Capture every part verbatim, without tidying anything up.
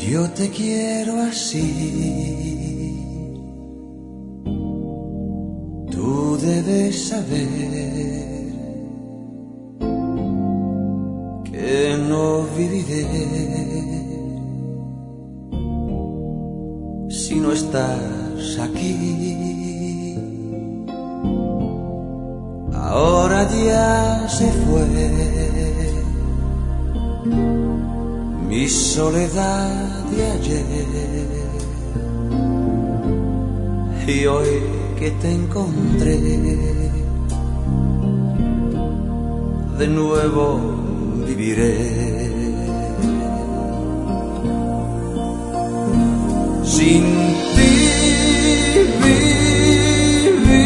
Yo te quiero así, tú debes saber que no viviré si no estás aquí. Ahora ya se fue mi soledad de ayer, y hoy que te encontré de nuevo viviré. Sin ti viví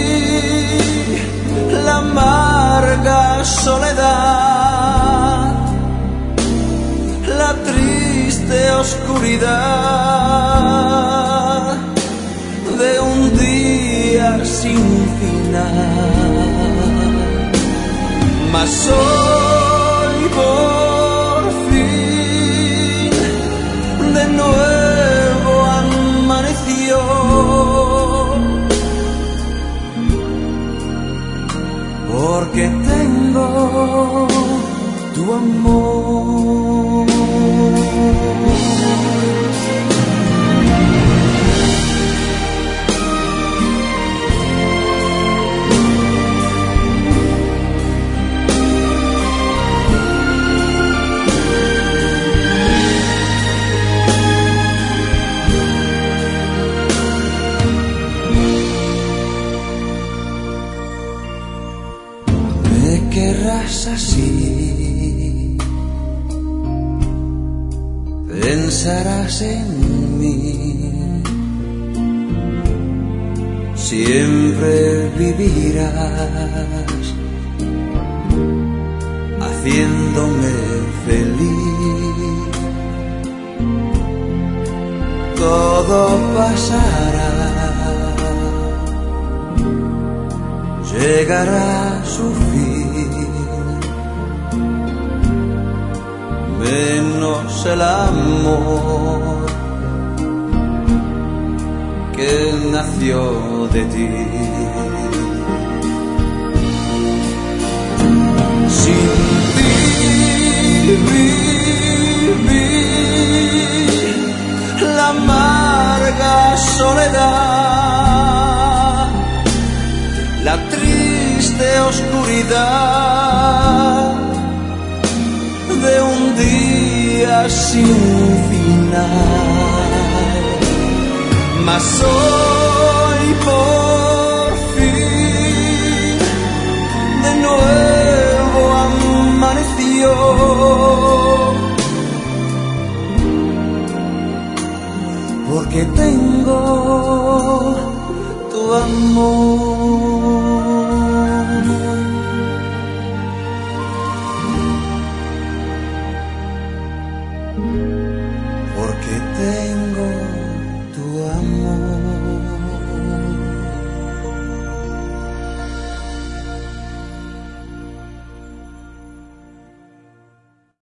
la amarga soledad, la triste oscuridad de un día sin final. Mas hoy por fin de nuevo amaneció, porque tengo tu amor. Me querrás así, pensarás en mí, siempre vivirás haciéndome feliz. Todo pasará, llegará su fin, menos el amor que nació de ti. Sin ti viví la amarga soledad, la triste oscuridad de un día sin final. Mas hoy por fin de nuevo amaneció, porque tengo tu amor.